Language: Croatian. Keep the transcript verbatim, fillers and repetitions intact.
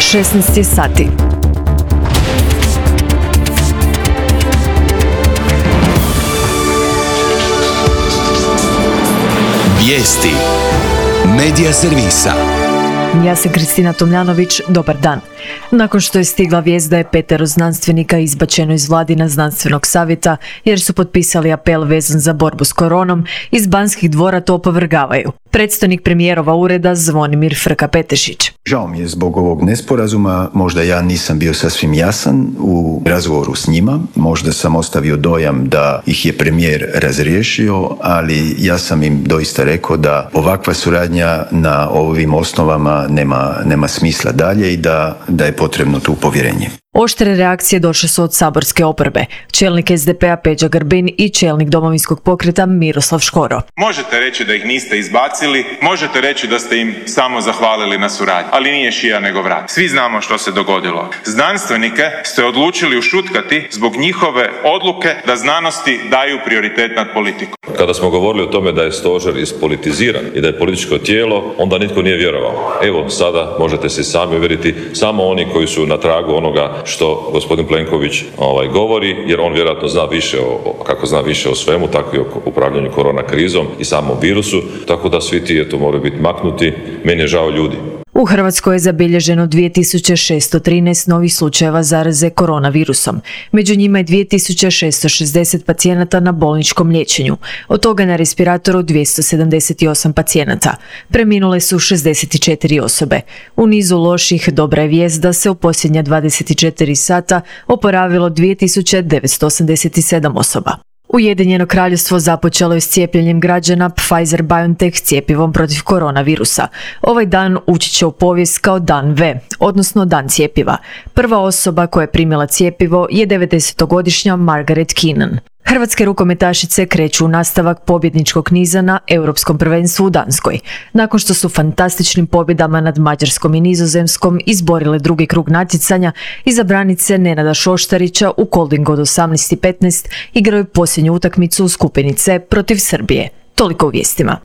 šesnaest je sati. Vijesti Medija servisa. Ja sam Kristina Tomljanović, dobar dan. Nakon što je stigla vijest da je petero znanstvenika izbačeno iz Vladina znanstvenog savjeta jer su potpisali apel vezan za borbu s koronom, iz Banskih dvora to opovrgavaju. Predstojnik premijerova ureda Zvonimir Frka-Petešić. Žao mi je zbog ovog nesporazuma, možda ja nisam bio sasvim jasan u razgovoru s njima, možda sam ostavio dojam da ih je premijer razriješio, ali ja sam im doista rekao da ovakva suradnja na ovim osnovama nema, nema smisla dalje i da, da je potrebno tu povjerenje. Oštre reakcije došle su od saborske oporbe. Čelnik es de pe a Peđa Grbin i čelnik Domovinskog pokreta Miroslav Škoro. Možete reći da ih niste izbacili, možete reći da ste im samo zahvalili na suradnji, ali nije šija nego vrat. Svi znamo što se dogodilo. Znanstvenike ste odlučili ušutkati zbog njihove odluke da znanosti daju prioritet nad politikom. Kada smo govorili o tome da je stožer ispolitiziran i da je političko tijelo, onda nitko nije vjerovao. Evo, sada možete se sami uvjeriti, samo oni koji su na tragu onoga što gospodin Plenković ovaj, govori, jer on vjerojatno zna više o, kako zna više o svemu, tako i o upravljanju korona krizom i samom virusu, tako da svi ti eto moraju biti maknuti. Meni je žao ljudi. U Hrvatskoj je zabilježeno dvije tisuće šesto trinaest novih slučajeva zaraze koronavirusom. Među njima je dvije tisuće šesto šezdeset pacijenata na bolničkom liječenju. Od toga na respiratoru dvjesto sedamdeset osam pacijenata. Preminule su šezdeset četiri osobe. U nizu loših dobra je vijest da se u posljednja dvadeset četiri sata oporavilo dvije tisuće devetsto osamdeset sedam osoba. Ujedinjeno kraljevstvo započelo je s cijepljenjem građana Pfizer-BioNTech cjepivom protiv koronavirusa. Ovaj dan ući će u povijest kao Dan V, odnosno Dan cjepiva. Prva osoba koja je primila cjepivo je devedesetogodišnja Margaret Keenan. Hrvatske rukometašice kreću u nastavak pobjedničkog niza na Europskom prvenstvu u Danskoj. Nakon što su fantastičnim pobjedama nad Mađarskom i Nizozemskom izborile drugi krug natjecanja, izabranice Nenada Šoštarića u Koldingu od osamnaest i petnaest igraju posljednju utakmicu u skupini C protiv Srbije. Toliko u vijestima.